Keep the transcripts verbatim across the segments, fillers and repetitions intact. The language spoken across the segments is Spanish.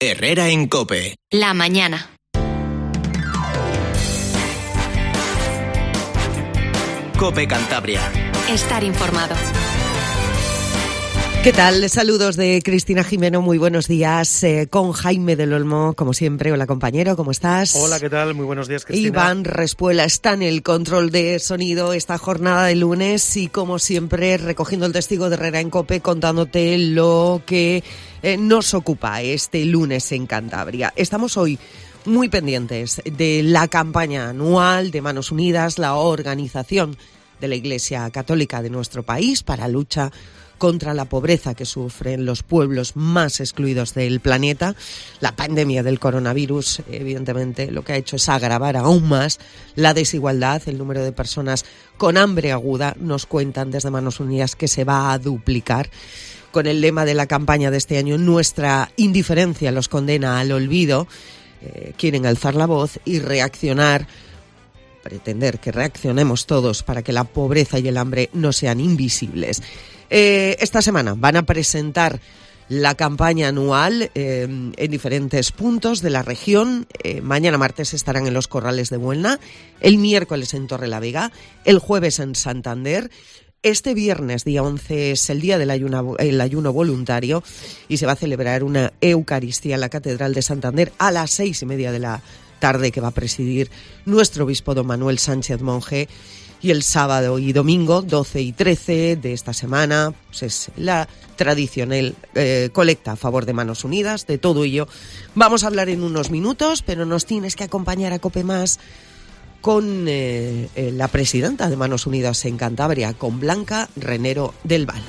Herrera en COPE. La mañana. COPE Cantabria. Estar informado. ¿Qué tal? Saludos de Cristina Jimeno, muy buenos días, eh, con Jaime del Olmo, como siempre. Hola, compañero, ¿cómo estás? Hola, ¿qué tal? Muy buenos días, Cristina. Iván Respuela está en el control de sonido esta jornada de lunes y, como siempre, recogiendo el testigo de Herrera en COPE, contándote lo que eh, nos ocupa este lunes en Cantabria. Estamos hoy muy pendientes de la campaña anual de Manos Unidas, la organización de la Iglesia Católica de nuestro país para lucha contra la pobreza que sufren los pueblos más excluidos del planeta. La pandemia del coronavirus, evidentemente, lo que ha hecho es agravar aún más la desigualdad. El número de personas con hambre aguda, nos cuentan desde Manos Unidas, que se va a duplicar. Con el lema de la campaña de este año, nuestra indiferencia los condena al olvido, eh, quieren alzar la voz y reaccionar, pretender que reaccionemos todos para que la pobreza y el hambre no sean invisibles. Eh, esta semana van a presentar la campaña anual eh, en diferentes puntos de la región. Eh, mañana martes estarán en los Corrales de Buelna, el miércoles en Torrelavega, el jueves en Santander. Este viernes, día once, es el día del ayuno, el ayuno voluntario y se va a celebrar una Eucaristía en la Catedral de Santander a las seis y media de la tarde, que va a presidir nuestro obispo don Manuel Sánchez Monje. Y el sábado y domingo, doce y trece de esta semana, pues es la tradicional eh, colecta a favor de Manos Unidas. De todo ello vamos a hablar en unos minutos, pero nos tienes que acompañar a COPE Más con eh, eh, la presidenta de Manos Unidas en Cantabria, con Blanca Renero del Val.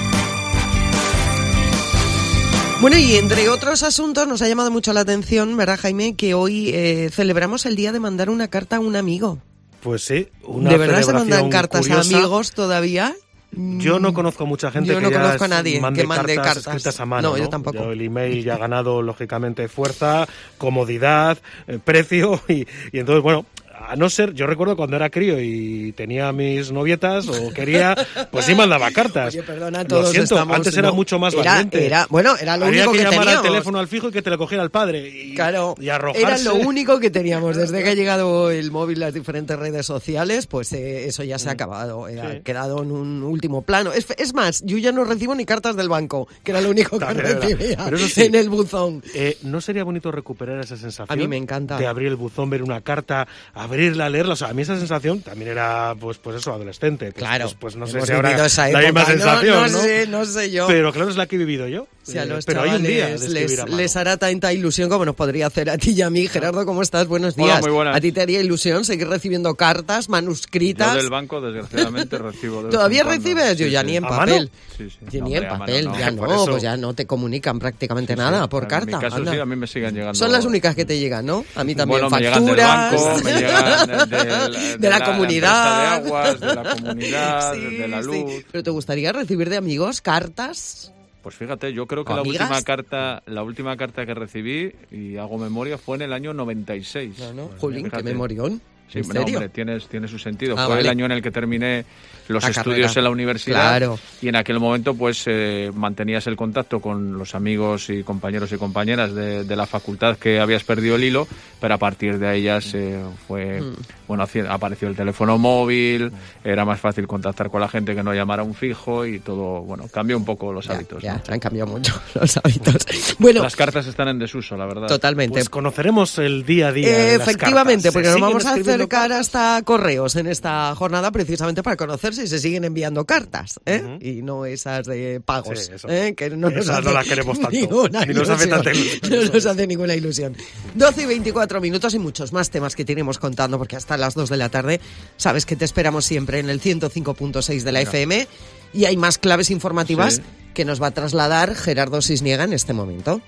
Bueno, y entre otros asuntos nos ha llamado mucho la atención, ¿verdad, Jaime?, que hoy eh, celebramos el día de mandar una carta a un amigo. Pues sí, una ¿De verdad se mandan cartas curiosa. a amigos todavía? Yo no conozco mucha gente yo que no ya conozco a nadie mande, que mande cartas, cartas escritas a mano. No, ¿no? yo tampoco. Yo, el email ya ha ganado, lógicamente, fuerza, comodidad, eh, precio y, y entonces, bueno, a no ser, yo recuerdo cuando era crío y tenía mis novietas o quería, pues sí mandaba cartas. Oye, perdona, todos lo siento, estamos, antes era no, mucho más era, valiente. Era, bueno, era lo Había único que, que llamar teníamos. al teléfono al fijo y que te lo cogiera el padre. Y, claro, y arrojarse. Era lo único que teníamos. Desde que ha llegado el móvil, las diferentes redes sociales, pues eh, eso ya se ha acabado. Eh, sí. Ha quedado en un último plano. Es, es más, yo ya no recibo ni cartas del banco, que era lo único que recibía Pero eso sí, en el buzón. Eh, ¿No sería bonito recuperar esa sensación? A mí me encanta. De abrir el buzón, ver una carta, abrirla, leerla. O sea, a mí esa sensación también era, pues, pues eso, adolescente. Pues, claro. Pues, pues no sé Hemos si ahora esa la misma sensación, no, ¿no? No sé, no sé yo. Pero claro, es la que he vivido yo. Si a los Pero hay un día de les, les hará tanta ilusión como nos podría hacer a ti y a mí. Gerardo, ¿cómo estás? Buenos días. Hola, muy buenas. ¿A ti te haría ilusión seguir recibiendo cartas manuscritas? Yo del banco, desgraciadamente, recibo. De ¿Todavía recibes? Yo sí, ya sí. ni en papel. Sí, sí. Yo No, ni en hombre, papel, mano, ya no, no, pues ya no te comunican prácticamente sí, nada sí. por en carta. En mi caso anda. sí, a mí me siguen llegando. Son las únicas que te llegan, ¿no? A mí también, bueno, facturas. Me llegan del banco, me llegan de, de, de, de la, la comunidad. De aguas, de la comunidad, sí, de la luz. Sí. ¿Pero te gustaría recibir de amigos cartas? Pues fíjate, yo creo que la ¿Amigas? última carta la última carta que recibí, y hago memoria, fue en el año noventa y seis. No, no, Jolín, qué memorión. Sí, ¿En no, serio? hombre, tienes, tiene su sentido. Ah, Fue vale. el año en el que terminé los la estudios carrera. en la universidad. Claro. Y en aquel momento, pues, eh, mantenías el contacto con los amigos y compañeros y compañeras de, de la facultad que habías perdido el hilo, pero a partir de ahí ya se fue, mm. bueno, apareció el teléfono móvil, era más fácil contactar con la gente que no llamara a un fijo y todo, bueno, cambió un poco los ya, hábitos. Ya, ¿no? han cambiado mucho los hábitos. Bueno, las cartas están en desuso, la verdad. Totalmente. Pues conoceremos el día a día. Eh, de las efectivamente, cartas. porque nos vamos a acercar cartas? hasta correos en esta jornada precisamente para conocer si se siguen enviando cartas, ¿eh? Uh-huh. Y no esas de pagos, sí, eso, ¿eh? Que no nos esas hace no las queremos tanto. Ninguna ni nos hace tanta ilusión. No nos hace ninguna ilusión. doce y veinticuatro minutos y muchos más temas que tenemos contando, porque hasta las dos de la tarde sabes que te esperamos siempre en el ciento cinco punto seis de la F M y hay más claves informativas sí. que nos va a trasladar Gerardo Sisniega en este momento.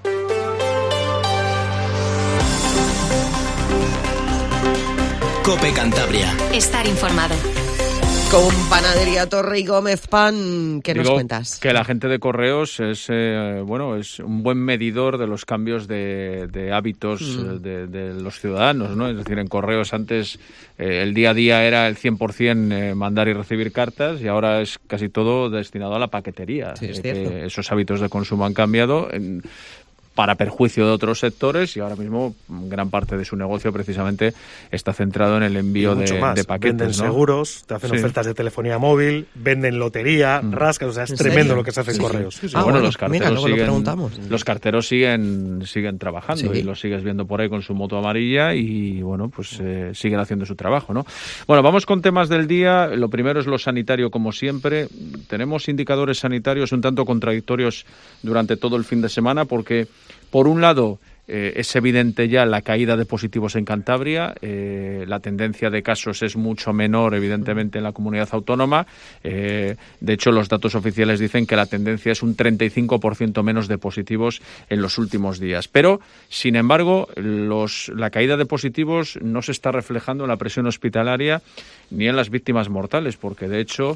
COPE Cantabria. Estar informado. Con Panadería Torre y Gómez Pan, ¿qué Digo nos cuentas? Que la gente de correos es eh, bueno es un buen medidor de los cambios de, de hábitos mm. de, de los ciudadanos, ¿no? Es decir, en correos antes eh, el día a día era el cien por ciento eh, mandar y recibir cartas y ahora es casi todo destinado a la paquetería. Sí, es eh, cierto. que esos hábitos de consumo han cambiado. En, para perjuicio de otros sectores, y ahora mismo gran parte de su negocio precisamente está centrado en el envío de, de paquetes. Venden, ¿no?, seguros, te hacen sí. ofertas de telefonía móvil, venden lotería, mm. rascas, o sea, es tremendo serio? Lo que se hace en sí, correos. Sí, sí. Ah, bueno, bueno, los carteros mira, siguen, los carteros siguen, siguen trabajando sí. y los sigues viendo por ahí con su moto amarilla y bueno, pues eh, siguen haciendo su trabajo, ¿no? Bueno, vamos con temas del día. Lo primero es lo sanitario, como siempre. Tenemos indicadores sanitarios un tanto contradictorios durante todo el fin de semana porque, por un lado, Eh, es evidente ya la caída de positivos en Cantabria, eh, la tendencia de casos es mucho menor, evidentemente, en la comunidad autónoma. Eh, de hecho, los datos oficiales dicen que la tendencia es un treinta y cinco por ciento menos de positivos en los últimos días. Pero, sin embargo, los, la caída de positivos no se está reflejando en la presión hospitalaria ni en las víctimas mortales, porque, de hecho,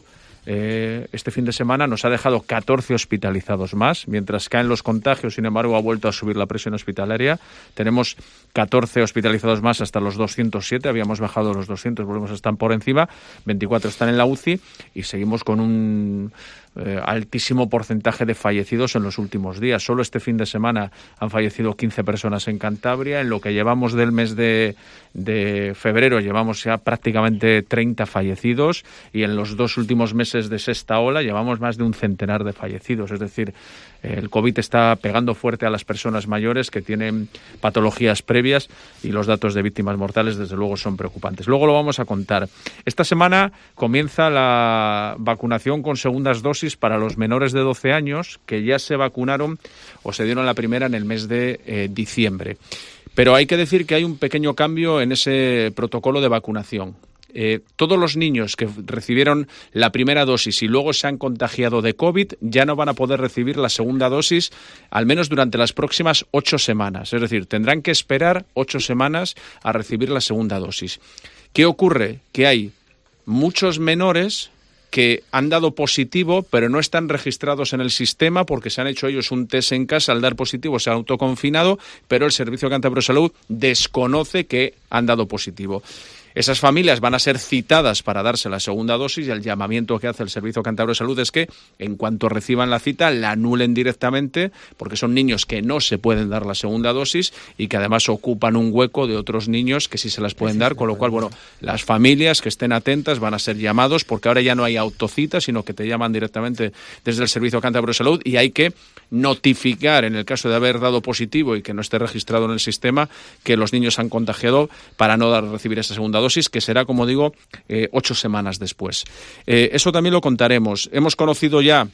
Eh, este fin de semana nos ha dejado catorce hospitalizados más, mientras caen los contagios. Sin embargo, ha vuelto a subir la presión hospitalaria. Tenemos catorce hospitalizados más hasta los doscientos siete, habíamos bajado los doscientos, volvemos a estar por encima, veinticuatro están en la U C I y seguimos con un eh, altísimo porcentaje de fallecidos en los últimos días. Solo este fin de semana han fallecido quince personas en Cantabria. En lo que llevamos del mes de, de febrero llevamos ya prácticamente treinta fallecidos y en los dos últimos meses de sexta ola llevamos más de un centenar de fallecidos. Es decir, el COVID está pegando fuerte a las personas mayores que tienen patologías previas y los datos de víctimas mortales desde luego son preocupantes. Luego lo vamos a contar. Esta semana comienza la vacunación con segundas dosis para los menores de doce años que ya se vacunaron o se dieron la primera en el mes de eh, diciembre. Pero hay que decir que hay un pequeño cambio en ese protocolo de vacunación. Eh, todos los niños que recibieron la primera dosis y luego se han contagiado de COVID ya no van a poder recibir la segunda dosis, al menos durante las próximas ocho semanas. Es decir, tendrán que esperar ocho semanas a recibir la segunda dosis. ¿Qué ocurre? Que hay muchos menores que han dado positivo, pero no están registrados en el sistema porque se han hecho ellos un test en casa. Al dar positivo se han autoconfinado, pero el Servicio Cántabro de Salud desconoce que han dado positivo. Esas familias van a ser citadas para darse la segunda dosis y el llamamiento que hace el Servicio Cántabro de Salud es que en cuanto reciban la cita la anulen directamente porque son niños que no se pueden dar la segunda dosis y que además ocupan un hueco de otros niños que sí se las pueden dar, con lo cual, bueno, las familias que estén atentas van a ser llamados porque ahora ya no hay autocita, sino que te llaman directamente desde el Servicio Cántabro de Salud y hay que notificar, en el caso de haber dado positivo y que no esté registrado en el sistema, que los niños han contagiado para no dar recibir esa segunda dosis, que será, como digo, eh, ocho semanas después. Eh, eso también lo contaremos. Hemos conocido ya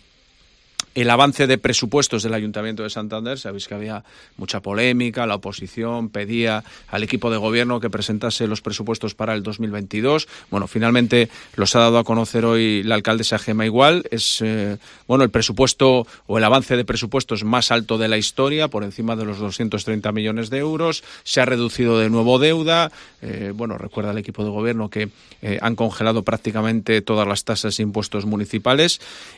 el avance de presupuestos del Ayuntamiento de Santander. Sabéis que había mucha polémica, la oposición pedía al equipo de gobierno que presentase los presupuestos para el dos mil veintidós. Bueno, finalmente los ha dado a conocer hoy la alcaldesa Gemma Igual. Es eh, bueno el presupuesto o el avance de presupuestos más alto de la historia, por encima de los doscientos treinta millones de euros. Se ha reducido de nuevo deuda. Eh, bueno, recuerda el equipo de gobierno que eh, han congelado prácticamente todas las tasas e impuestos municipales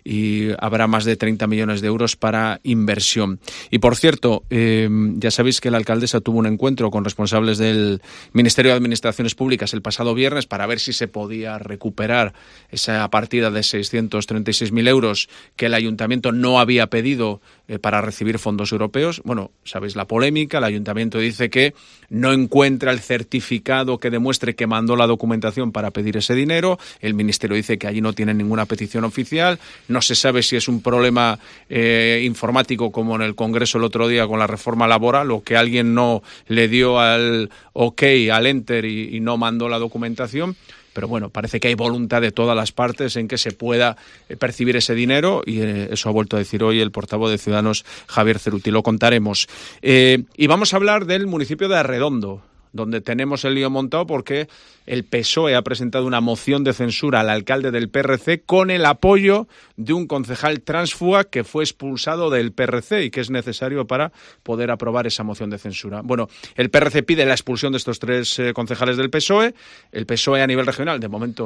y habrá más de treinta millones de euros para inversión. Y por cierto, eh, ya sabéis que la alcaldesa tuvo un encuentro con responsables del Ministerio de Administraciones Públicas el pasado viernes para ver si se podía recuperar esa partida de seiscientos treinta y seis mil euros que el ayuntamiento no había pedido eh, para recibir fondos europeos. Bueno, sabéis la polémica, el ayuntamiento dice que no encuentra el certificado que demuestre que mandó la documentación para pedir ese dinero, el ministerio dice que allí no tiene ninguna petición oficial, no se sabe si es un problema eh, informático como en el Congreso el otro día con la reforma laboral o que alguien no le dio al OK, al enter y, y no mandó la documentación. Pero bueno, parece que hay voluntad de todas las partes en que se pueda percibir ese dinero y eh, eso ha vuelto a decir hoy el portavoz de Ciudadanos, Javier Ceruti. Lo contaremos. Eh, y vamos a hablar del municipio de Arredondo, donde tenemos el lío montado porque el P S O E ha presentado una moción de censura al alcalde del P R C con el apoyo de un concejal tránsfuga que fue expulsado del P R C y que es necesario para poder aprobar esa moción de censura. Bueno, el P R C pide la expulsión de estos tres eh, concejales del P S O E. El P S O E a nivel regional, de momento,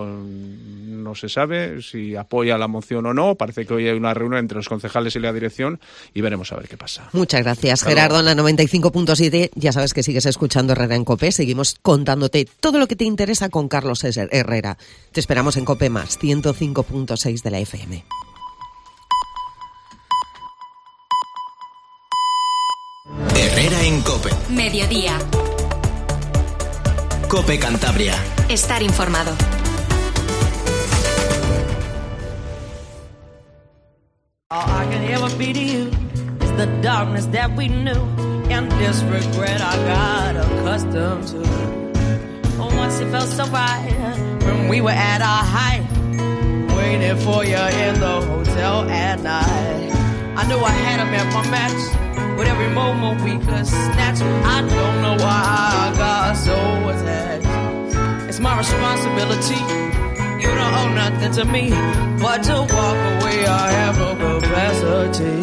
no se sabe si apoya la moción o no. Parece que hoy hay una reunión entre los concejales y la dirección y veremos a ver qué pasa. Muchas gracias, Hasta Gerardo. Luego. En la noventa y cinco punto siete, ya sabes que sigues escuchando Herrera en COPE. Seguimos contándote todo lo que te interesa con Carlos Herrera. Te esperamos en COPE Más, ciento cinco punto seis de la F M. Herrera en COPE. Mediodía. COPE Cantabria. Estar informado. All I can ever be to you is the darkness that we knew and this regret I got accustomed to. Oh, once it felt so right when we were at our height, waiting for you in the hotel at night. I knew I had him at my match with every moment we could snatch. I don't know why I got so attached. It's my responsibility. You don't owe nothing to me, but to walk away I have no capacity.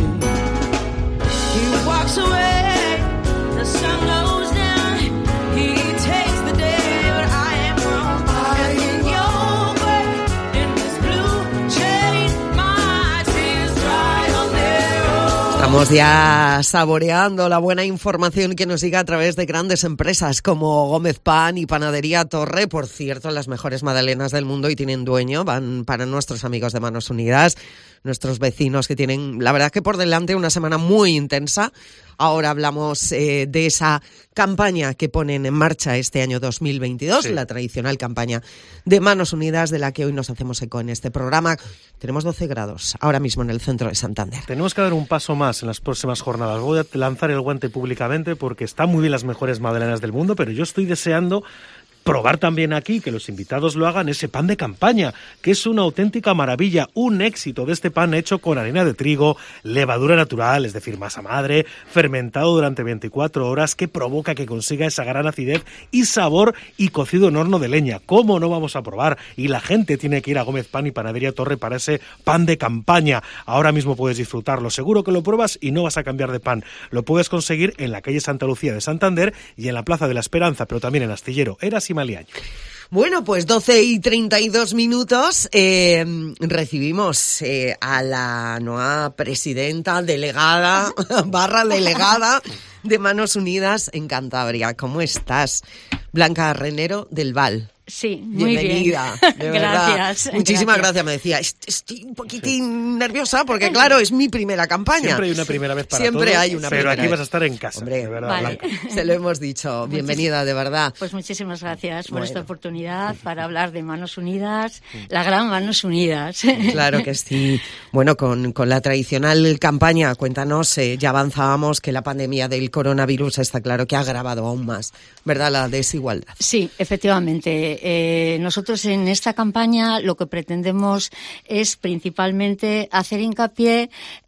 He walks away, the sun goes down, he takes the day, but I am wrong. And in your way, in this blue shade, my tears dry on their own. Estamos ya saboreando la buena información que nos llega a través de grandes empresas como Gómez Pan y Panadería Torre. Por cierto, las mejores magdalenas del mundo y tienen dueño. Van para nuestros amigos de Manos Unidas, nuestros vecinos que tienen, la verdad que por delante, una semana muy intensa. Ahora hablamos eh, de esa campaña que ponen en marcha este año dos mil veintidós, sí. La tradicional campaña de Manos Unidas, de la que hoy nos hacemos eco en este programa. Tenemos doce grados ahora mismo en el centro de Santander. Tenemos que dar un paso más en las próximas jornadas. Voy a lanzar el guante públicamente porque están muy bien las mejores magdalenas del mundo, pero yo estoy deseando probar también aquí, que los invitados lo hagan, ese pan de campaña, que es una auténtica maravilla, un éxito de este pan hecho con harina de trigo, levadura natural, es decir, masa madre, fermentado durante veinticuatro horas, que provoca que consiga esa gran acidez y sabor, y cocido en horno de leña. ¿Cómo no vamos a probar? Y la gente tiene que ir a Gómez Pan y Panadería Torre para ese pan de campaña. Ahora mismo puedes disfrutarlo, seguro que lo pruebas y no vas a cambiar de pan. Lo puedes conseguir en la calle Santa Lucía de Santander y en la Plaza de la Esperanza, pero también en Astillero, Eras y Maliaño. Bueno, pues doce y treinta y dos minutos, eh, recibimos eh, a la nueva presidenta, delegada, barra delegada de Manos Unidas en Cantabria. ¿Cómo estás? Blanca Renero del Val. Sí, muy Bienvenida, bien. de verdad. Gracias. Muchísimas gracias. gracias. Me decía, estoy un poquitín nerviosa porque, claro, es mi primera campaña. Siempre hay una primera vez para Siempre todos, hay una pero primera aquí vas a vez. estar en casa, Hombre, de verdad, vale. Blanca. Se lo hemos dicho. Bienvenida, de verdad. Pues muchísimas gracias por Bueno. esta oportunidad para hablar de Manos Unidas, la gran Manos Unidas. Claro que sí. Bueno, con, con la tradicional campaña, cuéntanos, eh, ya avanzábamos que la pandemia del coronavirus está claro que ha agravado aún más, ¿verdad?, la desigualdad. Sí, efectivamente. Eh, nosotros en esta campaña lo que pretendemos es principalmente hacer hincapié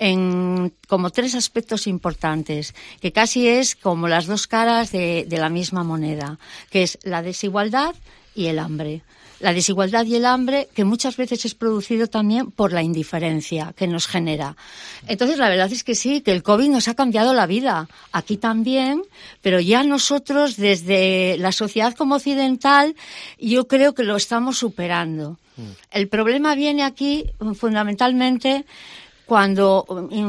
en como tres aspectos importantes, que casi es como las dos caras de, de la misma moneda, que es la desigualdad y el hambre. La desigualdad y el hambre, que muchas veces es producido también por la indiferencia que nos genera. Entonces, la verdad es que sí, que el COVID nos ha cambiado la vida. Aquí también, pero ya nosotros, desde la sociedad como occidental, yo creo que lo estamos superando. Mm. El problema viene aquí, fundamentalmente, cuando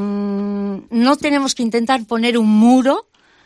um, no tenemos que intentar poner un muro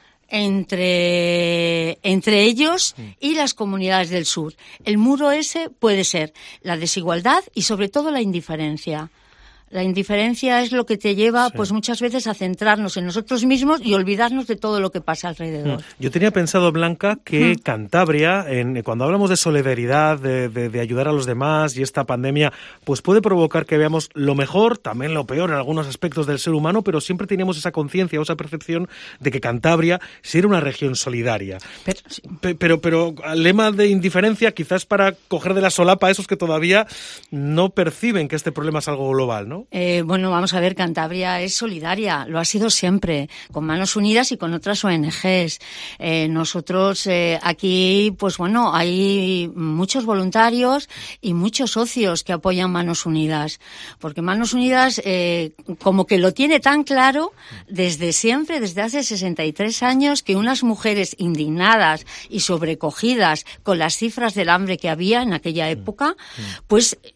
entre entre ellos y las comunidades del sur. El muro ese puede ser la desigualdad y sobre todo la indiferencia. La indiferencia es lo que te lleva, sí. pues muchas veces a centrarnos en nosotros mismos y olvidarnos de todo lo que pasa alrededor. Yo tenía pensado, Blanca, que uh-huh. Cantabria, en, cuando hablamos de solidaridad, de, de, de ayudar a los demás y esta pandemia, pues puede provocar que veamos lo mejor, también lo peor en algunos aspectos del ser humano, pero siempre teníamos esa conciencia o esa percepción de que Cantabria sí era una región solidaria. Pero, sí. Pe- pero, pero el lema de indiferencia quizás para coger de la solapa a esos que todavía no perciben que este problema es algo global, ¿no? Eh, bueno, vamos a ver, Cantabria es solidaria, lo ha sido siempre, con Manos Unidas y con otras O N Ges. Eh, nosotros eh, aquí, pues bueno, hay muchos voluntarios y muchos socios que apoyan Manos Unidas, porque Manos Unidas eh, como que lo tiene tan claro desde siempre, desde hace sesenta y tres años, que unas mujeres indignadas y sobrecogidas con las cifras del hambre que había en aquella época, pues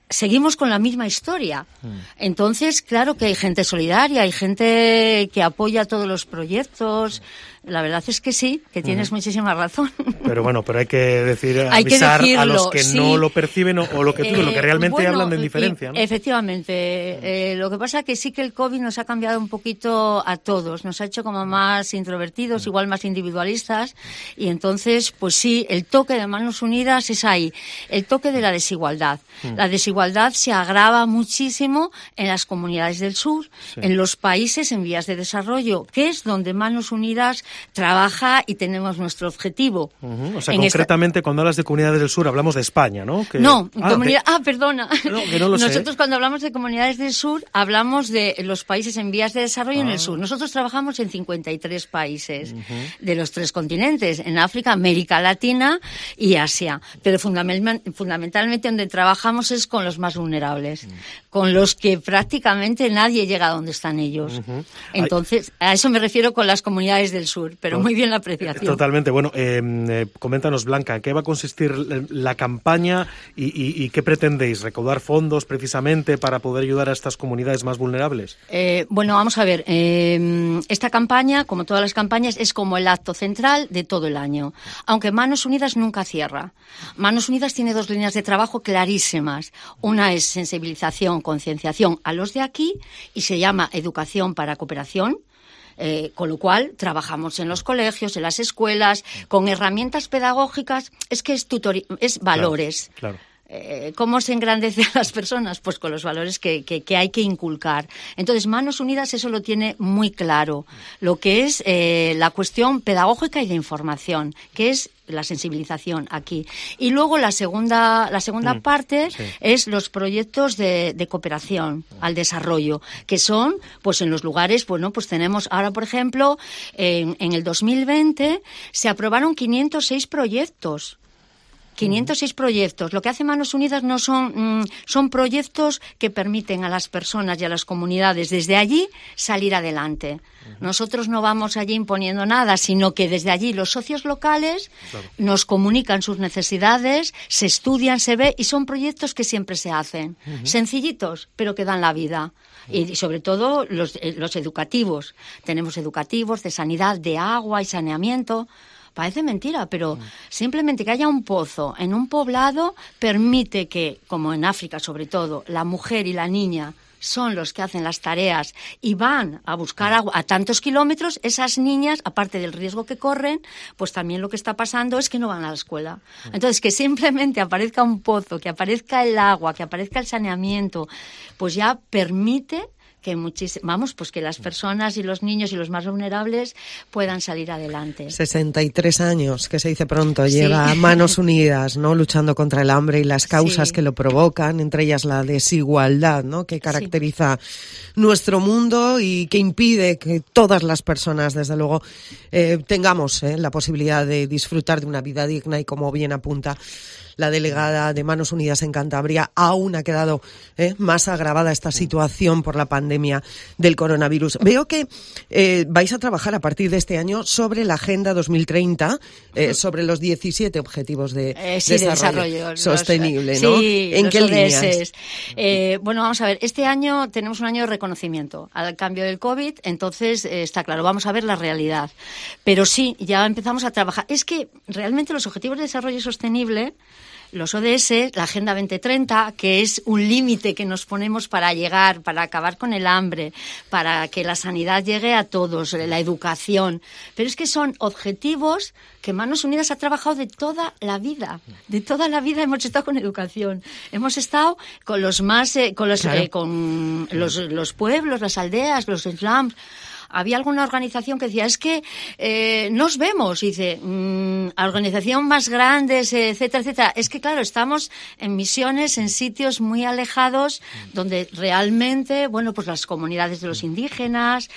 seguimos con la misma historia. Entonces, claro que hay gente solidaria, hay gente que apoya todos los proyectos. La verdad es que sí, que tienes uh-huh. muchísima razón. Pero bueno, pero hay que decir, hay avisar que decirlo, a los que sí. no lo perciben o, o lo que tú, eh, lo que realmente bueno, hablan de indiferencia, ¿no? Efectivamente. Eh, lo que pasa es que sí que el COVID nos ha cambiado un poquito a todos, nos ha hecho como más introvertidos, igual más individualistas, y entonces, pues sí, el toque de Manos Unidas es ahí, el toque de la desigualdad. La desigualdad se agrava muchísimo en las comunidades del sur, sí. en los países en vías de desarrollo, que es donde Manos Unidas trabaja y tenemos nuestro objetivo. Uh-huh. O sea, en concretamente esta... cuando hablas de comunidades del sur hablamos de España, ¿no? Que... No, ah, comunidad... de... ah, perdona. No, que no lo Nosotros sé. Cuando hablamos de comunidades del sur hablamos de los países en vías de desarrollo ah. en el sur. Nosotros trabajamos en cincuenta y tres países uh-huh. de los tres continentes, en África, América Latina y Asia. Pero fundamental, fundamentalmente donde trabajamos es con los más vulnerables, uh-huh. con los que prácticamente nadie llega a donde están ellos. Uh-huh. Entonces, a eso me refiero con las comunidades del sur, pero muy bien la apreciación. Totalmente. Bueno, eh, eh, coméntanos, Blanca, ¿en qué va a consistir la campaña y, y, y qué pretendéis? ¿Recaudar fondos precisamente para poder ayudar a estas comunidades más vulnerables? Eh, bueno, vamos a ver. Eh, esta campaña, como todas las campañas, es como el acto central de todo el año. Aunque Manos Unidas nunca cierra. Manos Unidas tiene dos líneas de trabajo clarísimas. Una es sensibilización, concienciación a los de aquí y se llama educación para cooperación. Eh, con lo cual, trabajamos en los colegios, en las escuelas, con herramientas pedagógicas. Es que es, tutori- es valores. Claro, claro. Eh, ¿Cómo se engrandece a las personas? Pues con los valores que, que, que hay que inculcar. Entonces, Manos Unidas eso lo tiene muy claro. Lo que es eh, la cuestión pedagógica y de información, que es la sensibilización aquí. Y luego la segunda, la segunda mm, parte sí. es los proyectos de, de cooperación al desarrollo, que son, pues en los lugares, bueno, pues tenemos ahora, por ejemplo, en, en el dos mil veinte se aprobaron quinientos seis proyectos. quinientos seis proyectos. Lo que hace Manos Unidas no son, mm, son proyectos que permiten a las personas y a las comunidades desde allí salir adelante. Uh-huh. Nosotros no vamos allí imponiendo nada, sino que desde allí los socios locales claro. nos comunican sus necesidades, se estudian, se ve, y son proyectos que siempre se hacen. Uh-huh. Sencillitos, pero que dan la vida. Uh-huh. Y, y sobre todo los, eh, los educativos. Tenemos educativos de sanidad, de agua y saneamiento. Parece mentira, pero simplemente que haya un pozo en un poblado permite que, como en África sobre todo, la mujer y la niña son los que hacen las tareas y van a buscar agua a tantos kilómetros. Esas niñas, aparte del riesgo que corren, pues también lo que está pasando es que no van a la escuela. Entonces, que simplemente aparezca un pozo, que aparezca el agua, que aparezca el saneamiento, pues ya permite que muchis- vamos, pues que las personas y los niños y los más vulnerables puedan salir adelante. sesenta y tres años, que se dice pronto, Sí. lleva Manos Unidas, ¿no? Luchando contra el hambre y las causas Sí. que lo provocan, entre ellas la desigualdad, ¿no? Que caracteriza sí. nuestro mundo y que impide que todas las personas, desde luego, eh, tengamos eh, la posibilidad de disfrutar de una vida digna y, como bien apunta la delegada de Manos Unidas en Cantabria, aún ha quedado eh, más agravada esta situación por la pandemia del coronavirus. Veo que eh, vais a trabajar a partir de este año sobre la Agenda dos mil treinta, eh, sobre los diecisiete Objetivos de, eh, sí, desarrollo, de desarrollo Sostenible, los, ¿no? Sí, ¿En los qué O D S. líneas? Eh, bueno, vamos a ver, este año tenemos un año de reconocimiento al cambio del COVID, entonces eh, está claro, vamos a ver la realidad. Pero sí, ya empezamos a trabajar. Es que realmente los Objetivos de Desarrollo Sostenible, los O D S, la Agenda veinte treinta, que es un límite que nos ponemos para llegar, para acabar con el hambre, para que la sanidad llegue a todos, la educación. Pero es que son objetivos que Manos Unidas ha trabajado de toda la vida. De toda la vida hemos estado con educación. Hemos estado con los más, eh, con los, claro. eh, con los, los pueblos, las aldeas, los slums. Había alguna organización que decía, es que eh, nos vemos, y dice, mmm, organización más grandes, etcétera, etcétera. Es que, claro, estamos en misiones, en sitios muy alejados, donde realmente, bueno, pues las comunidades de los indígenas,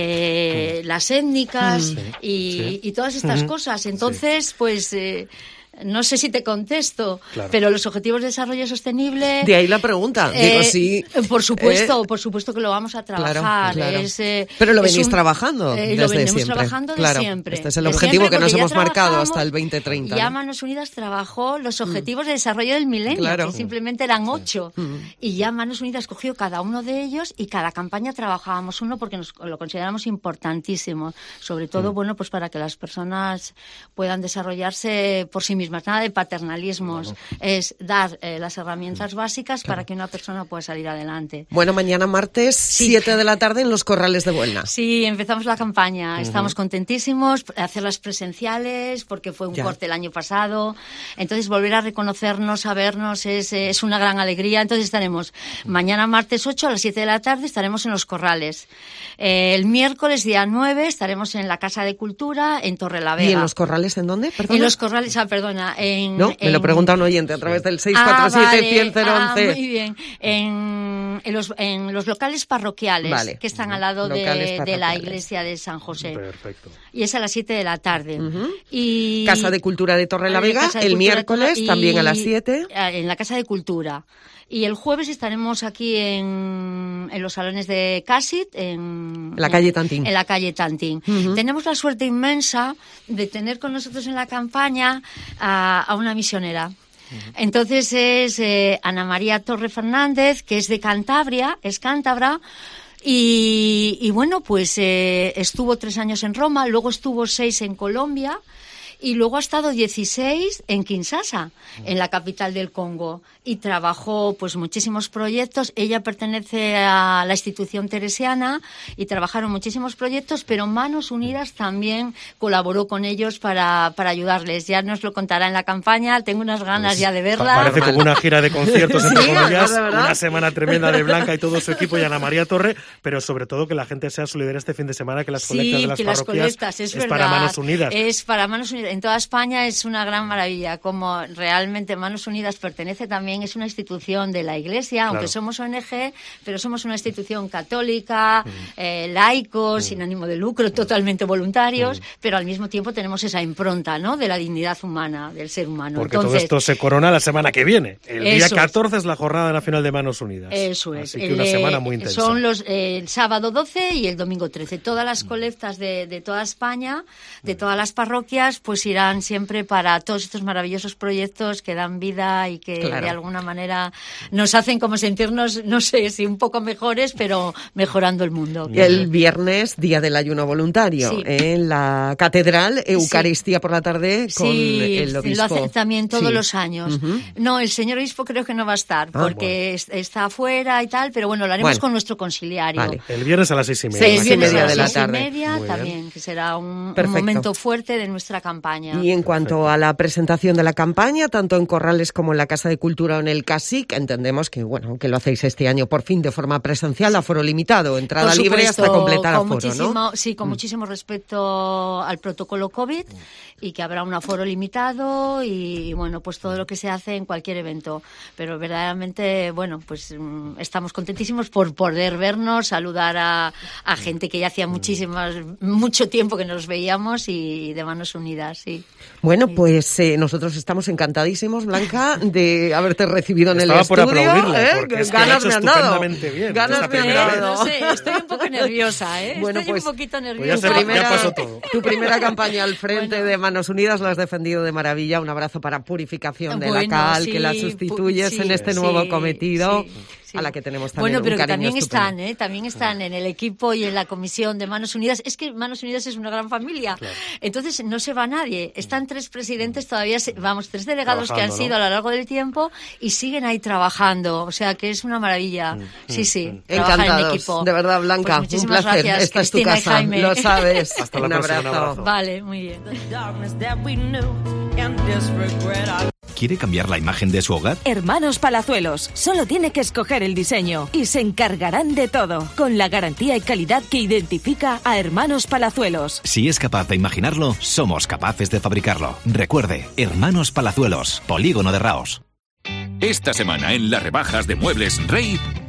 eh, las étnicas sí, y, sí. y todas estas uh-huh. cosas. Entonces, sí. pues... Eh, no sé si te contesto, Claro. pero los Objetivos de Desarrollo Sostenible... De ahí la pregunta. Eh, Digo, sí. Por supuesto, eh, por supuesto que lo vamos a Claro, trabajar. claro. Es, eh, Pero lo es venís un- trabajando eh, desde lo venimos siempre. trabajando de Claro, siempre. este es el De objetivo siempre, que nos porque ya hemos marcado trabajamos, hasta el veinte treinta, Ya ¿no? Manos Unidas trabajó los Objetivos de Desarrollo del Milenio, Claro. que simplemente eran ocho. Mm. Y ya Manos Unidas cogió cada uno de ellos y cada campaña trabajábamos uno porque nos, lo consideramos importantísimo. Sobre todo, Mm. bueno, pues para que las personas puedan desarrollarse por sí mismas. Nada de paternalismos. Es dar eh, las herramientas básicas para que una persona pueda salir adelante. Bueno, mañana martes, siete de la tarde en los Corrales de Buelna. Sí, empezamos la campaña. Estamos contentísimos. Hacerlas presenciales porque fue un Ya. corte el año pasado. Entonces, volver a reconocernos, a vernos, es, es una gran alegría. Entonces, estaremos mañana martes ocho a las siete de la tarde, estaremos en los Corrales. Eh, el miércoles, día nueve, estaremos en la Casa de Cultura, en Torrelavega. ¿Y en los Corrales en dónde? Perdona. En los Corrales, ah, perdona. En, No, me lo en- pregunta un oyente a través del seis Ah, cuatro siete, vale. cien, cero Ah, once. muy bien. En, en, los, en los locales parroquiales Vale. que están al lado de, Locales de la parroquiales. iglesia de San José. Perfecto. Y es a las siete de la tarde. y Casa de Cultura de Torrelavega, Casa de el Cultura de miércoles, Torre- y- también a las siete. En la Casa de Cultura. Y el jueves estaremos aquí en, en los salones de Casit, en, En la calle Tantín. En la calle Tantín. Ujú. Tenemos la suerte inmensa de tener con nosotros en la campaña a, a una misionera. Entonces es eh, Ana María Torre Fernández, que es de Cantabria, es cántabra. Y, y bueno, pues eh, estuvo tres años en Roma, luego estuvo seis en Colombia. Y luego ha estado dieciséis en Kinshasa, en la capital del Congo, y trabajó pues muchísimos proyectos. Ella pertenece a la institución teresiana y trabajaron muchísimos proyectos, pero Manos Unidas también colaboró con ellos para, para ayudarles. Ya nos lo contará en la campaña, tengo unas ganas ya de Pa- verla. Parece como una gira de conciertos, entre Sí, comillas, ¿verdad, verdad? una semana tremenda de Blanca y todo su equipo y Ana María Torre, pero sobre todo que la gente sea solidaria este fin de semana, que las colectas Sí, de las que las parroquias colectas, es, verdad. para Manos Unidas. Es para Manos Unidas. En toda España es una gran maravilla, como realmente Manos Unidas pertenece también, es una institución de la Iglesia, aunque Claro. somos O N G, pero somos una institución católica, eh, laicos, sin ánimo de lucro, totalmente voluntarios, pero al mismo tiempo tenemos esa impronta, ¿no?, de la dignidad humana, del ser humano. Porque Entonces, todo esto se corona la semana que viene. El día Eso es. catorce es la jornada nacional de Manos Unidas. Eso es. Así que El, una eh, semana muy intensa. Son los eh, el sábado doce y el domingo trece. Todas las colectas de, de toda España, de todas las parroquias, pues irán siempre para todos estos maravillosos proyectos que dan vida y que Claro. de alguna manera nos hacen como sentirnos, no sé si un poco mejores, pero mejorando el mundo. El viernes, día del ayuno voluntario, Sí. en la catedral, Eucaristía por la tarde con Sí, el obispo. lo hace también todos Sí. los años. Ujú. No, el señor obispo creo que no va a estar, Ah, porque es- está afuera y tal, pero bueno, lo haremos Bueno. con nuestro conciliario. Vale. El viernes a las seis y media. Seis El y viernes media a las de la seis y tarde. media Muy bien. también, que será un, un Perfecto. momento fuerte de nuestra campaña. Y en cuanto a la presentación de la campaña, tanto en Corrales como en la Casa de Cultura o en el CASIC, entendemos que bueno que lo hacéis este año por fin de forma presencial, aforo limitado, entrada Por libre supuesto, hasta completar con aforo, muchísimo, ¿no? Sí, con muchísimo respeto al protocolo COVID y que habrá un aforo limitado y, bueno, pues todo lo que se hace en cualquier evento. Pero verdaderamente, bueno, pues mm, estamos contentísimos por poder vernos, saludar a, a gente que ya hacía muchísimas, mucho tiempo que nos veíamos y de Manos Unidas, sí. Bueno, pues eh, nosotros estamos encantadísimos, Blanca, de haberte recibido en Estaba el por estudio. aplaudirle, ¿eh? porque es que lo ha Ganas hecho me han dado. estupendamente bien. Ganas Esta me han primera vez. dado. No sé, estoy un poco nerviosa, ¿eh? Bueno, estoy pues, un poquito pues ya nerviosa. se- ya Primera- pasó todo. Tu primera campaña al frente Bueno. de Manos Unidas la has defendido de maravilla. Un abrazo para Purificación de la Bueno, Cal, sí, que la pu- sustituyes sí, en este sí, nuevo cometido, sí, sí. a la que tenemos también Bueno, pero un que cariño también estupendo. están, ¿eh? También están en el equipo y en la comisión de Manos Unidas. Es que Manos Unidas es una gran familia. Entonces no se va nadie. Están tres presidentes todavía, se- vamos, tres delegados que han Trabajando, sido ¿no? a lo largo del tiempo y siguen ahí trabajando. O sea que es una maravilla. Sí, sí. trabajar en Encantados, equipo. de verdad, Blanca, Pues un muchísimas placer. gracias, Esta es tu Cristina y casa, Jaime. lo sabes. Hasta la un próxima, un abrazo. abrazo. Vale, muy bien. The darkness that we knew and this regret I ¿Quiere cambiar la imagen de su hogar? Hermanos Palazuelos. Solo tiene que escoger el diseño y se encargarán de todo, con la garantía y calidad que identifica a Hermanos Palazuelos. Si es capaz de imaginarlo, somos capaces de fabricarlo. Recuerde, Hermanos Palazuelos, Polígono de Raos. Esta semana en las rebajas de Muebles Rey,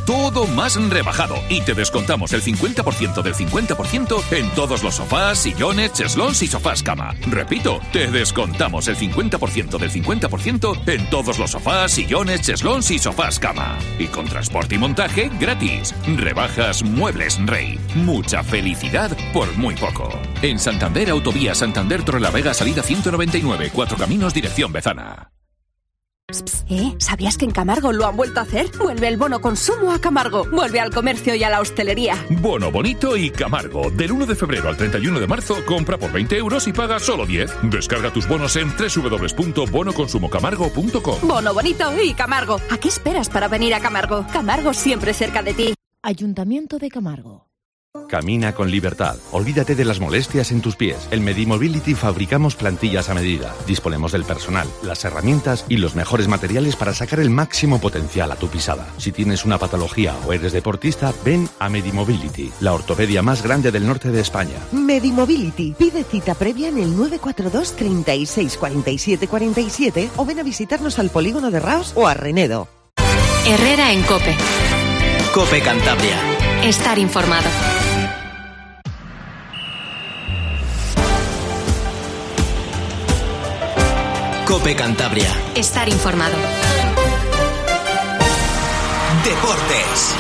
todo más rebajado. Y te descontamos el cincuenta por ciento del cincuenta por ciento en todos los sofás, sillones, cheslons y sofás cama. Repito, te descontamos el cincuenta por ciento del cincuenta por ciento en todos los sofás, sillones, cheslons y sofás cama. Y con transporte y montaje gratis. Rebajas Muebles Rey. Mucha felicidad por muy poco. En Santander, Autovía Santander Torrelavega, salida ciento noventa y nueve, Cuatro Caminos, dirección Bezana. Psst, psst, ¿eh? ¿Sabías que en Camargo lo han vuelto a hacer? Vuelve el bono consumo a Camargo. Vuelve al comercio y a la hostelería. Bono bonito y Camargo. Del uno de febrero al treinta y uno de marzo, compra por veinte euros y paga solo diez. Descarga tus bonos en doble u doble u doble u punto bono consumo camargo punto com. Bono bonito y Camargo. ¿A qué esperas para venir a Camargo? Camargo siempre cerca de ti. Ayuntamiento de Camargo. Camina con libertad. Olvídate de las molestias en tus pies. En Medimobility fabricamos plantillas a medida. Disponemos del personal, las herramientas y los mejores materiales para sacar el máximo potencial a tu pisada. Si tienes una patología o eres deportista, ven a Medimobility, la ortopedia más grande del norte de España. Medimobility. Pide cita previa en el nueve cuatro dos, treinta y seis, cuarenta y siete, cuarenta y siete o ven a visitarnos al polígono de Raos o a Renedo. Herrera en COPE. COPE Cantabria. Estar informado. COPE Cantabria. Estar informado. Deportes.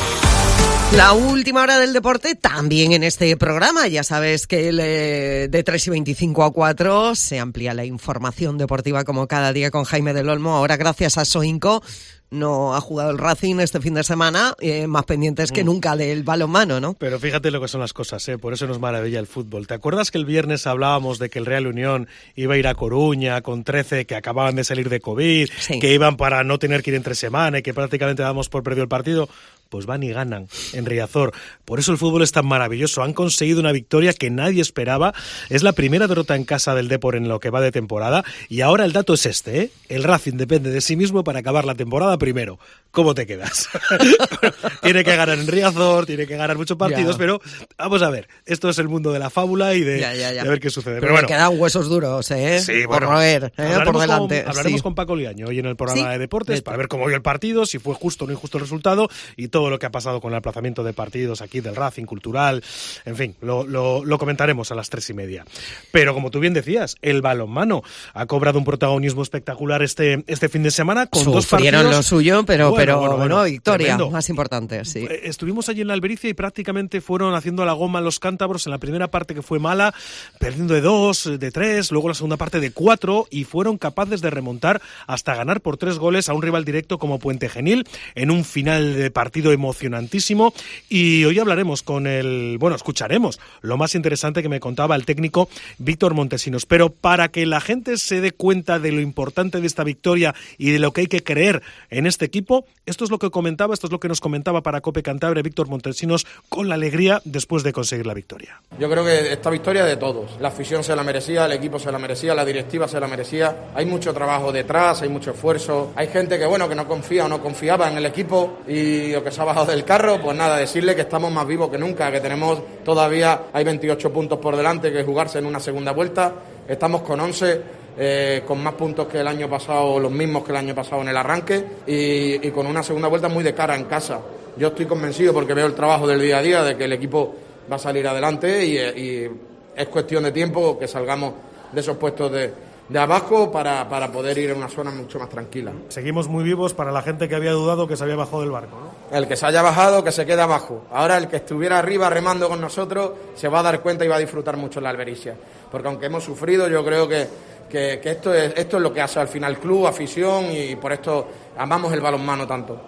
La última hora del deporte también en este programa. Ya sabes que el, eh, de tres y veinticinco a cuatro se amplía la información deportiva como cada día con Jaime del Olmo. Ahora gracias a Soinco no ha jugado el Racing este fin de semana, eh, más pendientes que nunca del balonmano, ¿no? Pero fíjate lo que son las cosas, ¿eh? Por eso nos maravilla el fútbol. ¿Te acuerdas que el viernes hablábamos de que el Real Unión iba a ir a Coruña con trece que acababan de salir de COVID, sí, que iban para no tener que ir entre semana y que prácticamente damos por perdido el partido? Pues van y ganan en Riazor. Por eso el fútbol es tan maravilloso. Han conseguido una victoria que nadie esperaba. Es la primera derrota en casa del Depor en lo que va de temporada. Y ahora el dato es este, ¿eh? El Racing depende de sí mismo para acabar la temporada primero. ¿Cómo te quedas? Bueno, tiene que ganar en Riazor, tiene que ganar muchos partidos, ya, pero vamos a ver. Esto es el mundo de la fábula y de, ya, ya, ya. de ver qué sucede. Pero, pero bueno, me quedan huesos duros, ¿eh? Sí, por bueno, roer, ¿eh? Por delante. Con, hablaremos sí. con Paco Liaño hoy en el programa ¿Sí? de Deportes Beto. para ver cómo vio el partido, si fue justo o no injusto el resultado y todo lo que ha pasado con el aplazamiento de partidos aquí del Racing, cultural, en fin, lo, lo, lo comentaremos a las tres y media. Pero como tú bien decías, el balonmano ha cobrado un protagonismo espectacular este, este fin de semana con Sufrieron dos partidos. lo suyo, pero, bueno, pero bueno, bueno, bueno, victoria, tremendo. Más importante, sí. Estuvimos allí en la Albericia y prácticamente fueron haciendo la goma los cántabros en la primera parte, que fue mala, perdiendo de dos, de tres, luego la segunda parte de cuatro, y fueron capaces de remontar hasta ganar por tres goles a un rival directo como Puente Genil en un final de partido emocionantísimo. Y hoy hablaremos con el, bueno, escucharemos lo más interesante que me contaba el técnico Víctor Montesinos. Pero para que la gente se dé cuenta de lo importante de esta victoria y de lo que hay que creer en este equipo, esto es lo que comentaba, esto es lo que nos comentaba para COPE Cantabria Víctor Montesinos con la alegría después de conseguir la victoria. Yo creo que esta victoria es de todos. La afición se la merecía, el equipo se la merecía, la directiva se la merecía. Hay mucho trabajo detrás, hay mucho esfuerzo. Hay gente que, bueno, que no confía o no confiaba en el equipo y o que se ha bajado del carro, pues nada, decirle que estamos más vivos que nunca, que tenemos todavía, hay veintiocho puntos por delante que jugarse en una segunda vuelta. Estamos con once. Eh, con más puntos que el año pasado, los mismos que el año pasado en el arranque y, y con una segunda vuelta muy de cara en casa. Yo estoy convencido porque veo el trabajo del día a día de que el equipo va a salir adelante y, y es cuestión de tiempo que salgamos de esos puestos de, de abajo para, para poder ir a una zona mucho más tranquila. Seguimos muy vivos para la gente que había dudado que se había bajado del barco, ¿no? El que se haya bajado, que se quede abajo. Ahora el que estuviera arriba remando con nosotros se va a dar cuenta y va a disfrutar mucho la Albericia. Porque aunque hemos sufrido, yo creo que Que, que esto es esto es lo que hace al final club, afición, y por esto amamos el balonmano tanto.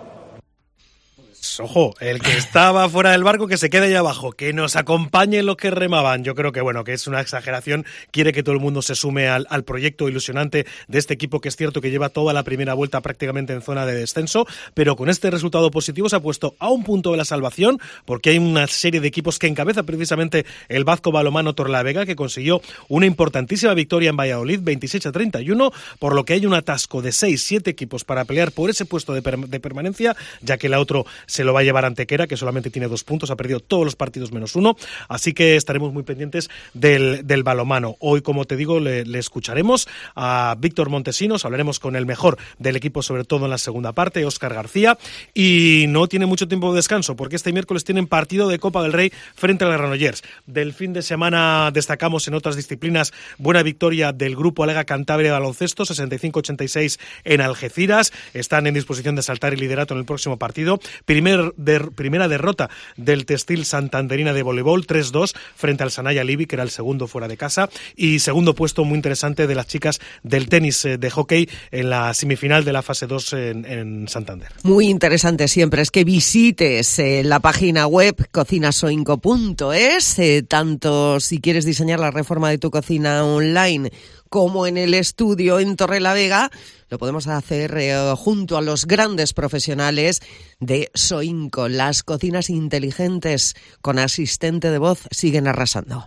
Ojo, el que estaba fuera del barco que se quede ahí abajo, que nos acompañen los que remaban. Yo creo que bueno, que es una exageración, quiere que todo el mundo se sume al, al proyecto ilusionante de este equipo, que es cierto que lleva toda la primera vuelta prácticamente en zona de descenso, pero con este resultado positivo se ha puesto a un punto de la salvación, porque hay una serie de equipos que encabeza precisamente el Bazco Balonmano Torrelavega, que consiguió una importantísima victoria en Valladolid, veintiséis a treinta y uno, por lo que hay un atasco de seis siete equipos para pelear por ese puesto de, per- de permanencia, ya que el otro se se lo va a llevar Antequera, que solamente tiene dos puntos, ha perdido todos los partidos menos uno, así que estaremos muy pendientes del, del balonmano. Hoy, como te digo, le, le escucharemos a Víctor Montesinos, hablaremos con el mejor del equipo, sobre todo en la segunda parte, Óscar García, y no tiene mucho tiempo de descanso, porque este miércoles tienen partido de Copa del Rey frente al Granollers. Del fin de semana destacamos en otras disciplinas buena victoria del grupo Alega Cantabria de baloncesto, sesenta y cinco ochenta y seis en Algeciras, están en disposición de saltar el liderato en el próximo partido. Primer de, primera derrota del Textil Santanderina de voleibol, tres dos frente al Sanaya Libi, que era el segundo fuera de casa, y segundo puesto muy interesante de las chicas del tenis de hockey en la semifinal de la fase dos en, en Santander. Muy interesante siempre es que visites eh, la página web cocinasoinco punto es, eh, tanto si quieres diseñar la reforma de tu cocina online como en el estudio en Torrelavega, lo podemos hacer eh, junto a los grandes profesionales de Soinco. Las cocinas inteligentes con asistente de voz siguen arrasando.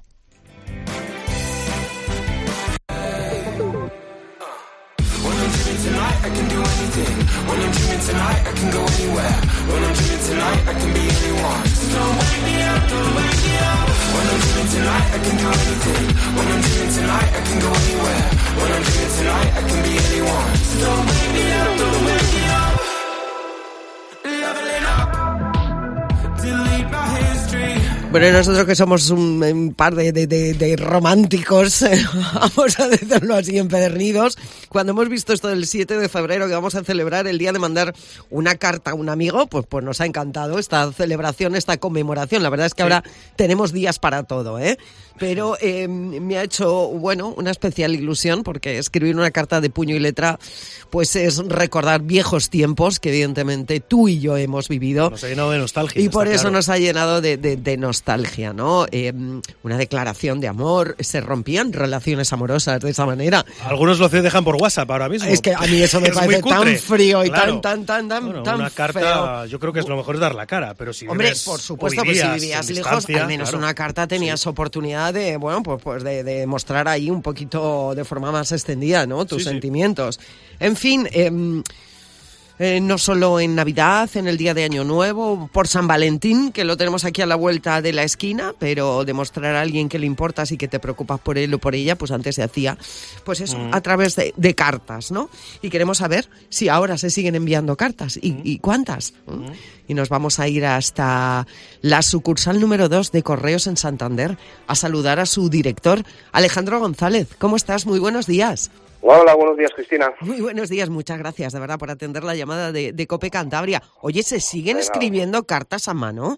Bueno, nosotros que somos un, un par de, de, de, de románticos, eh, vamos a decirlo así, empedernidos, cuando hemos visto esto del siete de febrero, que vamos a celebrar el día de mandar una carta a un amigo, pues, pues nos ha encantado esta celebración, esta conmemoración. La verdad es que sí, ahora tenemos días para todo, ¿eh? Pero eh, me ha hecho, bueno, una especial ilusión, porque escribir una carta de puño y letra pues es recordar viejos tiempos que evidentemente tú y yo hemos vivido. Nos ha llenado de nostalgia. Y por eso claro. nos ha llenado de, de, de nostalgia, ¿no? Eh, una declaración de amor, se rompían relaciones amorosas de esa manera. Algunos lo dejan por WhatsApp ahora mismo. Es que a mí eso me es parece tan frío y claro. tan, tan, tan, tan, bueno, tan una carta, feo. Yo creo que es lo mejor es dar la cara, pero si Hombre, vives, por supuesto, o vivías pues si vivías lejos, al menos claro. una carta tenías sí. oportunidad de, bueno, pues, pues de, de mostrar ahí un poquito de forma más extendida, ¿no? Tus sí, sentimientos. Sí. En fin, eh, eh, no solo en Navidad, en el día de Año Nuevo, por San Valentín, que lo tenemos aquí a la vuelta de la esquina, pero demostrar a alguien que le importas y que te preocupas por él o por ella, pues antes se hacía, pues eso, mm. a través de, de cartas, ¿no? Y queremos saber si ahora se siguen enviando cartas y, mm. y cuántas. Mm. Y nos vamos a ir hasta la sucursal número dos de Correos en Santander a saludar a su director, Alejandro González. ¿Cómo estás? Muy buenos días. Hola, buenos días, Cristina. Muy buenos días, muchas gracias, de verdad, por atender la llamada de, de Cope Cantabria. Oye, ¿se siguen Venga. escribiendo cartas a mano?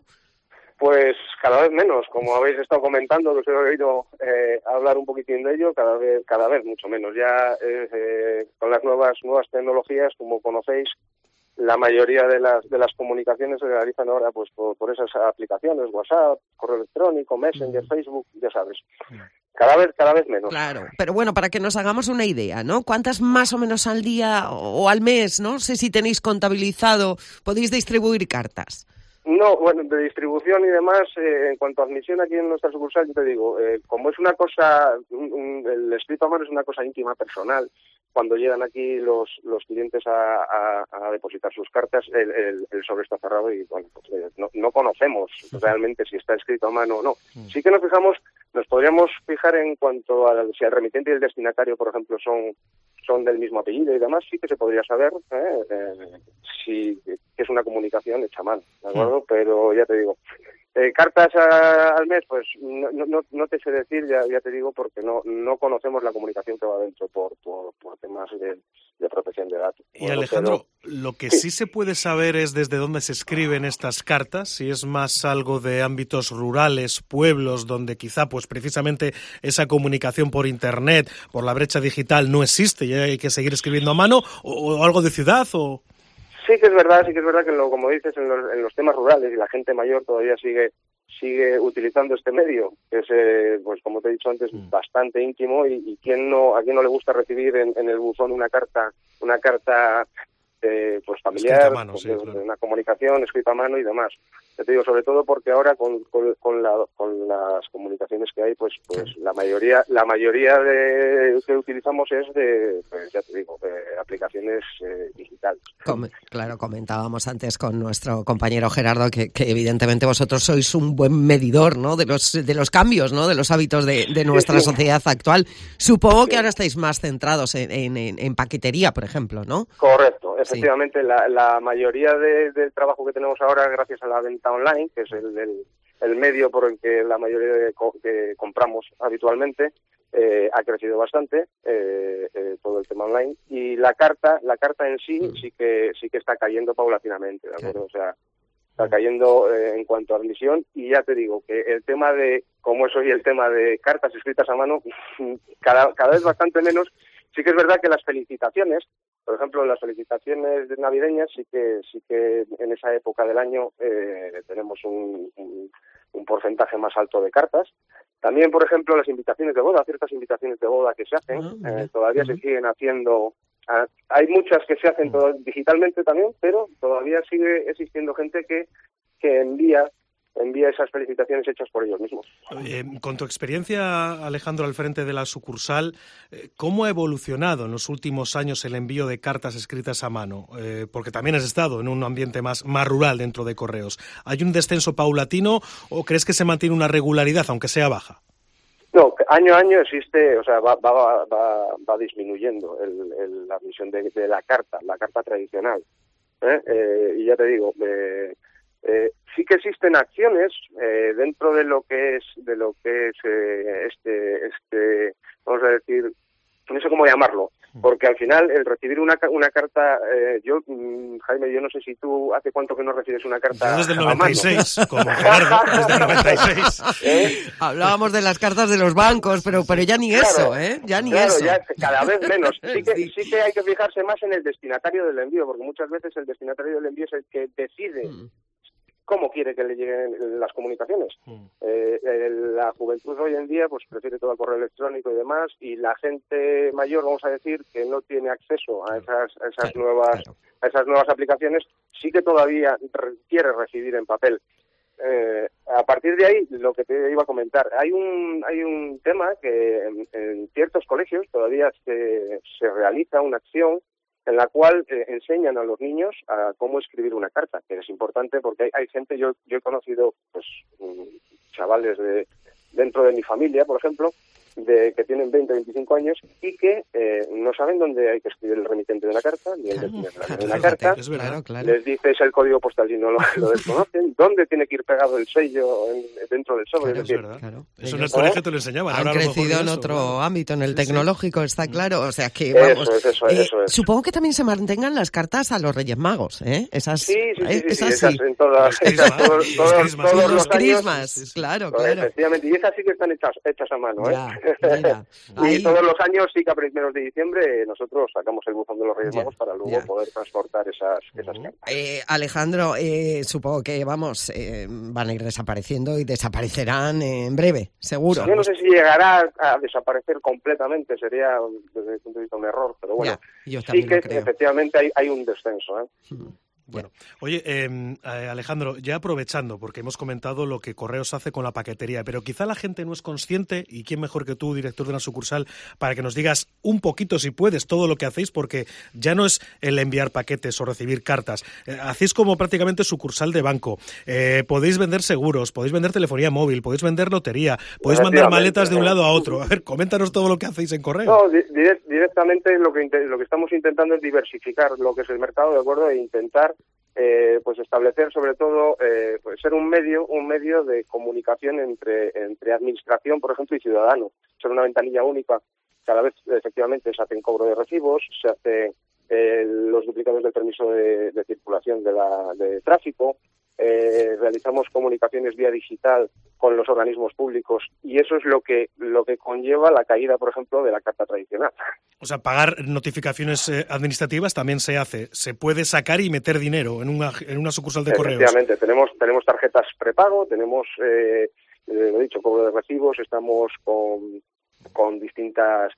Pues cada vez menos, como habéis estado comentando, que os he oído eh, hablar un poquitín de ello, cada vez cada vez mucho menos. Ya eh, eh, con las nuevas nuevas tecnologías, como conocéis, la mayoría de las de las comunicaciones se realizan ahora pues por, por esas aplicaciones, WhatsApp, correo electrónico, Messenger, mm. Facebook, ya sabes. Cada vez, cada vez menos. Claro, pero bueno, para que nos hagamos una idea, ¿no? ¿Cuántas más o menos al día o al mes, no sé si tenéis contabilizado, podéis distribuir cartas? No, bueno, de distribución y demás, eh, en cuanto a admisión aquí en nuestra sucursal, yo te digo, eh, como es una cosa, un, un, el escrito a mano es una cosa íntima, personal, cuando llegan aquí los los clientes a, a, a depositar sus cartas, el, el, el sobre está cerrado y, bueno, pues, eh, no, no conocemos realmente si está escrito a mano o no. Sí que nos fijamos, nos podríamos fijar en cuanto a si el remitente y el destinatario, por ejemplo, son son del mismo apellido y demás, sí que se podría saber eh, eh, si que es una comunicación hecha a mano, ¿de acuerdo? Sí. Pero ya te digo, eh, cartas a, al mes, pues no, no, no te sé decir, ya, ya te digo, porque no no conocemos la comunicación que va dentro por por, por temas de, de protección de datos. Y bueno, Alejandro, pero, lo que sí. sí se puede saber es desde dónde se escriben estas cartas, si es más algo de ámbitos rurales, pueblos, donde quizá pues precisamente esa comunicación por internet, por la brecha digital no existe y hay que seguir escribiendo a mano, o, o algo de ciudad, o... Sí que es verdad, sí que es verdad que lo, como dices, en los, en los temas rurales y la gente mayor todavía sigue sigue utilizando este medio, que es, eh, pues como te he dicho antes, mm. bastante íntimo y, y quién no, a quién no le gusta recibir en, en el buzón una carta, una carta ambiente pues familiar, mano, pues, sí, de, claro. de una comunicación escrita a mano y demás. Te digo, sobre todo porque ahora con, con, con, la, con las comunicaciones que hay, pues pues la mayoría la mayoría de que utilizamos es de, pues ya te digo, de aplicaciones eh, digitales. Com- claro, comentábamos antes con nuestro compañero Gerardo que, que evidentemente vosotros sois un buen medidor, ¿no?, de los de los cambios, ¿no?, de los hábitos de, de nuestra sí, sí. sociedad actual. Supongo Sí. que ahora estáis más centrados en, en, en, en paquetería, por ejemplo, ¿no? Correcto, efectivamente, sí. la, la mayoría de, del trabajo que tenemos ahora, gracias a la venta online, que es el, el, el medio por el que la mayoría de co que compramos habitualmente, eh, ha crecido bastante, eh, eh, todo el tema online, y la carta, la carta en sí, sí que sí que está cayendo paulatinamente, ¿de acuerdo? O sea, está cayendo eh, en cuanto a admisión, y ya te digo que el tema de, como es hoy el tema de cartas escritas a mano, cada, cada vez bastante menos. Sí que es verdad que las felicitaciones, por ejemplo, las felicitaciones navideñas, sí que sí que en esa época del año eh, tenemos un, un, un porcentaje más alto de cartas. También, por ejemplo, las invitaciones de boda, ciertas invitaciones de boda que se hacen, uh-huh. eh, todavía uh-huh. se siguen haciendo. Ah, hay muchas que se hacen todo, digitalmente también, pero todavía sigue existiendo gente que, que envía envía esas felicitaciones hechas por ellos mismos. Eh, con tu experiencia, Alejandro, al frente de la sucursal, ¿cómo ha evolucionado en los últimos años el envío de cartas escritas a mano? Eh, porque también has estado en un ambiente más, más rural dentro de Correos. ¿Hay un descenso paulatino o crees que se mantiene una regularidad, aunque sea baja? No, año a año existe, o sea, va, va, va, va disminuyendo el, el, la admisión de, de la carta, la carta tradicional. ¿eh? Eh, y ya te digo, eh, Eh, sí que existen acciones eh, dentro de lo que es de lo que es eh, este este vamos a decir, no sé cómo llamarlo, porque al final el recibir una una carta, eh, yo Jaime, yo no sé si tú hace cuánto que no recibes una carta. Yo desde el noventa y seis, como Gerardo, desde el noventa y seis. ¿Eh? Hablábamos de las cartas de los bancos, pero pero ya ni claro, eso, ¿eh? Ya ni claro, eso. Ya cada vez menos. Sí que sí. sí que hay que fijarse más en el destinatario del envío, porque muchas veces el destinatario del envío es el que decide mm. cómo quiere que le lleguen las comunicaciones. Mm. Eh, la juventud hoy en día pues prefiere todo el correo electrónico y demás, y la gente mayor, vamos a decir, que no tiene acceso a esas, a esas claro, nuevas claro. a esas nuevas aplicaciones, sí que todavía re quiere recibir en papel. Eh, a partir de ahí, lo que te iba a comentar, hay un hay un tema que en, en ciertos colegios todavía se, se realiza una acción en la cual eh, enseñan a los niños a cómo escribir una carta, que es importante porque hay, hay gente, yo yo he conocido pues chavales de dentro de mi familia, por ejemplo, de que tienen veinte, veinticinco años y que eh, no saben dónde hay que escribir el remitente de la carta, ni el destinatario de la carta. Es verdad, claro. Les dices el código postal y no lo, lo desconocen. ¿Dónde tiene que ir pegado el sello en, dentro del sobre? Claro, es decir, es verdad. Claro. Eso en el colegio te lo enseñaban. Han ahora crecido en eso, otro claro. ámbito, en el sí, tecnológico, sí. está claro. O sea que, vamos, eso es, eso es, eh, eso es. Supongo que también se mantengan las cartas a los Reyes Magos, ¿eh? Esas, sí, sí, sí, ¿eh? sí, esas, sí, esas en todas, esas, todos, los todos, crismas, todos los los años, crismas, sí, sí. claro, Pues, claro. Efectivamente, y esas sí que están hechas, hechas a mano, ya, ¿eh? Mira, y ahí... todos los años, sí que a primeros de diciembre, nosotros sacamos el buzón de los Reyes ya, Magos para luego ya. poder transportar esas, esas cartas. Eh, Alejandro, eh, supongo que, vamos, eh, van a ir desapareciendo y desaparecerán en breve, seguro. Yo no sé si llegará a desaparecer completamente, sería desde el punto de vista un error, pero bueno, ya, sí que efectivamente hay, hay un descenso, ¿eh? Hmm. Bueno, oye, eh, Alejandro, ya aprovechando, porque hemos comentado lo que Correos hace con la paquetería, pero quizá la gente no es consciente, y quién mejor que tú, director de una sucursal, para que nos digas un poquito, si puedes, todo lo que hacéis, porque ya no es el enviar paquetes o recibir cartas. Eh, hacéis como prácticamente sucursal de banco. Eh, podéis vender seguros, podéis vender telefonía móvil, podéis vender lotería, podéis mandar maletas de un lado a otro. A ver, coméntanos todo lo que hacéis en Correos. No, di directamente lo que, lo que estamos intentando es diversificar lo que es el mercado, ¿de acuerdo? E intentar Eh, pues establecer sobre todo eh, pues ser un medio un medio de comunicación entre entre administración, por ejemplo, y ciudadano, ser una ventanilla única. Cada vez efectivamente se hacen cobro de recibos, se hace eh, los duplicados del permiso de, de circulación de la de tráfico, eh, realizamos comunicaciones vía digital con los organismos públicos, y eso es lo que lo que conlleva la caída, por ejemplo, de la carta tradicional. O sea, pagar notificaciones eh, administrativas también se hace. Se puede sacar y meter dinero en una en una sucursal de Correos. Efectivamente, tenemos tenemos tarjetas prepago, tenemos, eh, eh, lo he dicho, cobro de recibos, estamos con con distintas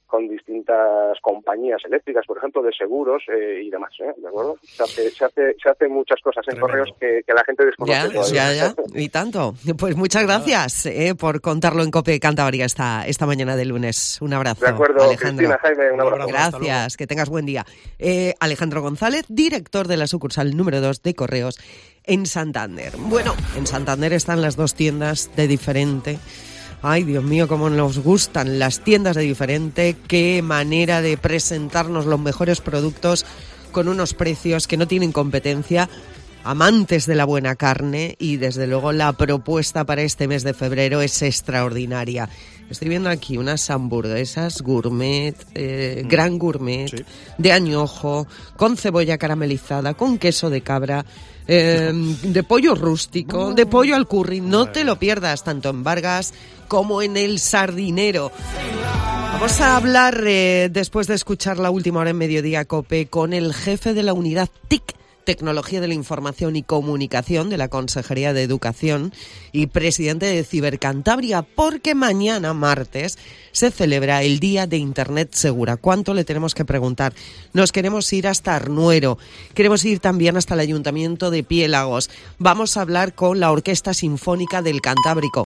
con distintas compañías eléctricas, por ejemplo, de seguros eh, y demás, ¿eh? ¿De acuerdo? Se hace, se hace, se hace muchas cosas en Tremendo. Correos que, que la gente desconoce Ya, todavía. ya, ya, y tanto. Pues muchas gracias eh, por contarlo en COPE Cantabria esta, esta mañana de lunes. Un abrazo, De acuerdo, Alejandro. Cristina, Jaime, un abrazo. Gracias, que tengas buen día. Eh, Alejandro González, director de la sucursal número dos de Correos en Santander. Bueno, en Santander están las dos tiendas de Diferente. Ay, Dios mío, cómo nos gustan las tiendas de Diferente. Qué manera de presentarnos los mejores productos con unos precios que no tienen competencia. Amantes de la buena carne y, desde luego, la propuesta para este mes de febrero es extraordinaria. Estoy viendo aquí unas hamburguesas gourmet, eh, mm. gran gourmet, sí. de añojo, con cebolla caramelizada, con queso de cabra, eh, de pollo rústico, de pollo al curry. No te lo pierdas, tanto en Vargas como en El Sardinero. Vamos a hablar, eh, después de escuchar la última hora en Mediodía COPE, con el jefe de la unidad T I C, Tecnología de la Información y Comunicación de la Consejería de Educación y presidente de Cibercantabria, porque mañana, martes, se celebra el Día de Internet Segura. ¿Cuánto le tenemos que preguntar? Nos queremos ir hasta Arnuero, queremos ir también hasta el Ayuntamiento de Piélagos. Vamos a hablar con la Orquesta Sinfónica del Cantábrico.